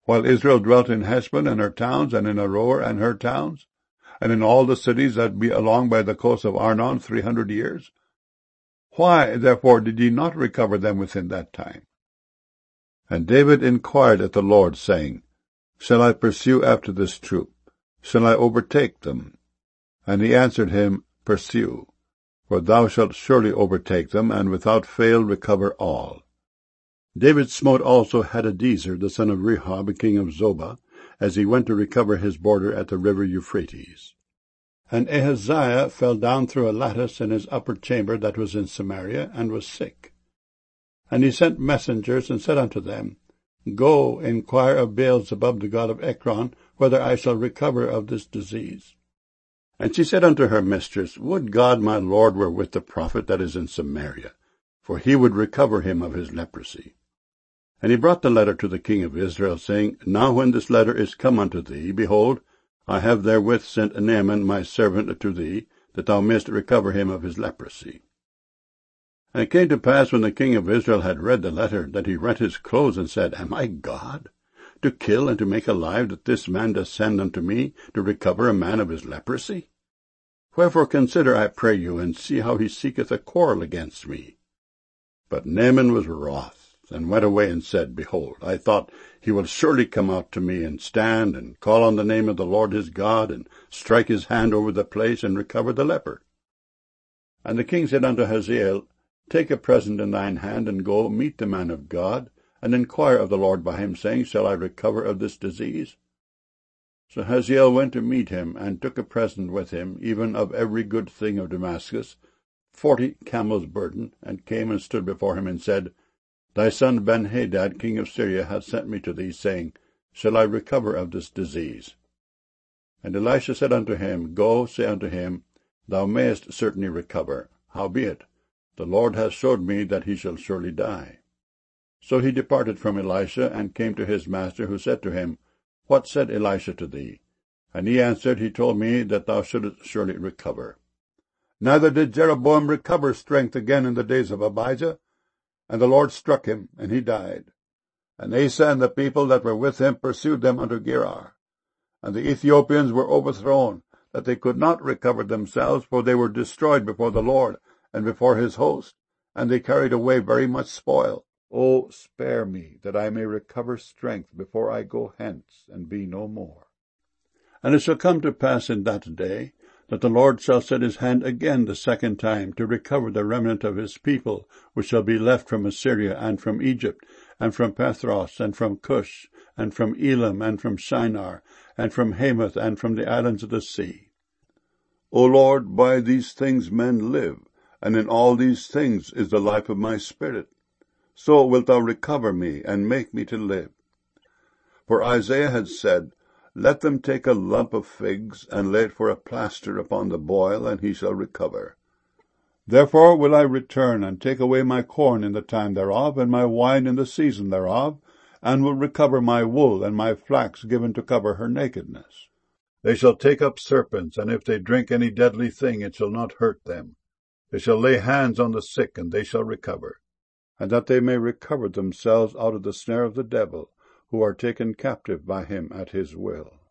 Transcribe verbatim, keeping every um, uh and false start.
while Israel dwelt in Heshbon and her towns, and in Aroer and her towns, and in all the cities that be along by the coast of Arnon three hundred years? Why, therefore, did ye not recover them within that time? And David inquired at the Lord, saying, Shall I pursue after this troop? Shall I overtake them? And he answered him, Pursue, for thou shalt surely overtake them, and without fail recover all. David smote also Hadadezer, the son of Rehob, king of Zobah, as he went to recover his border at the river Euphrates. And Ahaziah fell down through a lattice in his upper chamber that was in Samaria, and was sick. And he sent messengers, and said unto them, Go, inquire of Beelzebub the god of Ekron, whether I shall recover of this disease. And she said unto her mistress, Would God my lord were with the prophet that is in Samaria, for he would recover him of his leprosy. And he brought the letter to the king of Israel, saying, Now when this letter is come unto thee, behold, I have therewith sent Naaman my servant to thee, that thou mayest recover him of his leprosy. And it came to pass, when the king of Israel had read the letter, that he rent his clothes, and said, Am I God, to kill and to make alive, that this man does send unto me to recover a man of his leprosy? Wherefore consider, I pray you, and see how he seeketh a quarrel against me. But Naaman was wroth, and went away, and said, Behold, I thought, he will surely come out to me, and stand, and call on the name of the Lord his God, and strike his hand over the place, and recover the leper. And the king said unto Hazael, Take a present in thine hand, and go meet the man of God, and inquire of the Lord by him, saying, Shall I recover of this disease? So Hazael went to meet him, and took a present with him, even of every good thing of Damascus, forty camels' burden, and came and stood before him, and said, Thy son Benhadad, king of Syria, hath sent me to thee, saying, Shall I recover of this disease? And Elisha said unto him, Go, say unto him, Thou mayest certainly recover. Howbeit, the Lord hath showed me that he shall surely die. So he departed from Elisha, and came to his master, who said to him, What said Elisha to thee? And he answered, He told me that thou shouldest surely recover. Neither did Jeroboam recover strength again in the days of Abijah, and the Lord struck him, and he died. And Asa and the people that were with him pursued them unto Gerar. And the Ethiopians were overthrown, that they could not recover themselves, for they were destroyed before the Lord, and before his host, and they carried away very much spoil. O spare me, that I may recover strength before I go hence, and be no more. And it shall come to pass in that day, that the Lord shall set his hand again the second time to recover the remnant of his people, which shall be left from Assyria, and from Egypt, and from Pathros, and from Cush, and from Elam, and from Shinar, and from Hamath, and from the islands of the sea. O Lord, by these things men live, and in all these things is the life of my spirit. So wilt thou recover me, and make me to live. For Isaiah had said, Let them take a lump of figs, and lay it for a plaster upon the boil, and he shall recover. Therefore will I return, and take away my corn in the time thereof, and my wine in the season thereof, and will recover my wool, and my flax given to cover her nakedness. They shall take up serpents, and if they drink any deadly thing, it shall not hurt them. They shall lay hands on the sick, and they shall recover. And that they may recover themselves out of the snare of the devil, who are taken captive by him at his will.